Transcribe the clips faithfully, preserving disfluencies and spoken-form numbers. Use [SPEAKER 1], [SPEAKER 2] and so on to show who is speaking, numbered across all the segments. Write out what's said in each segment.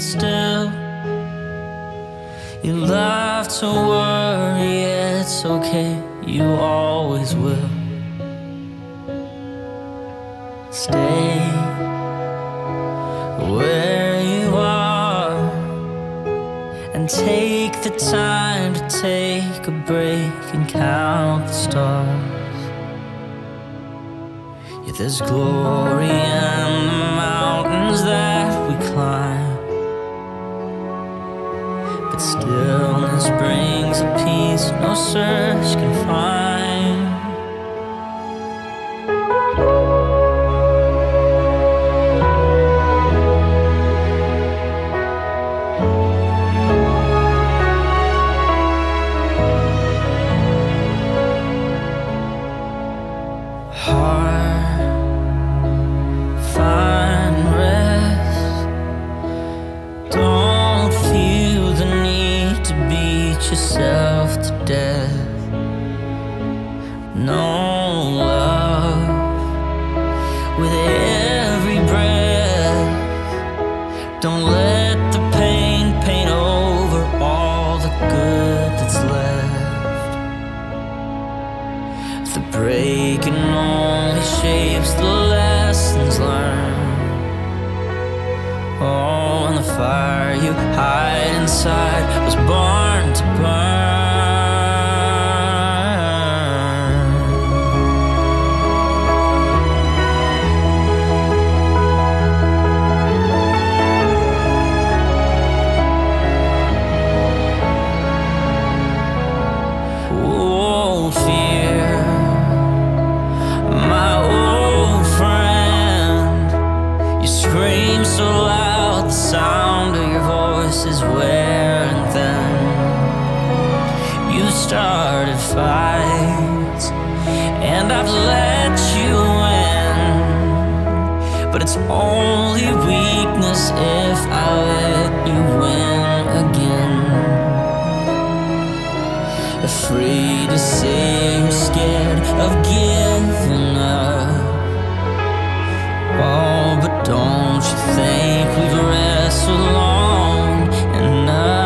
[SPEAKER 1] still. You love to worry, it's okay, you always will. Stay where you are and take the time to take a break and count the stars. Yeah, there's glory in the mountains that we climb, but stillness brings a peace no search can find. Heart, find rest. Don't feel the need to beat yourself to death. No love with every breath. Don't let the pain paint over all the good that's left. The breaking only shapes the lessons learned. Oh, and the fire you hide inside was born to burn. Oh, fear, my old friend. You scream so loud, the sound of your voice is wearing thin. You started fights, and I've let you in, but it's only weakness if I let you win again. Afraid to say you're scared of giving up. Oh, but don't you think we've wrestled long enough?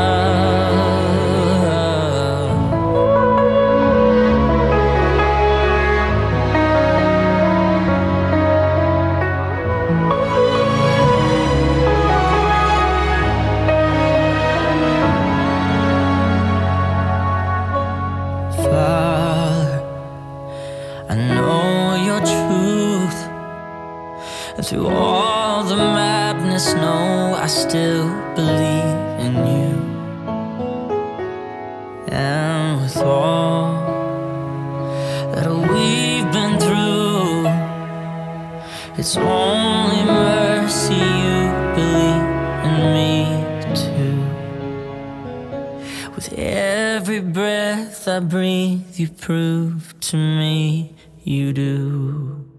[SPEAKER 1] Father, I know your truth. Through all the madness, no, I still believe in you. And with all that we've been through, it's only mercy you believe in me too. With every breath I breathe, you prove to me you do.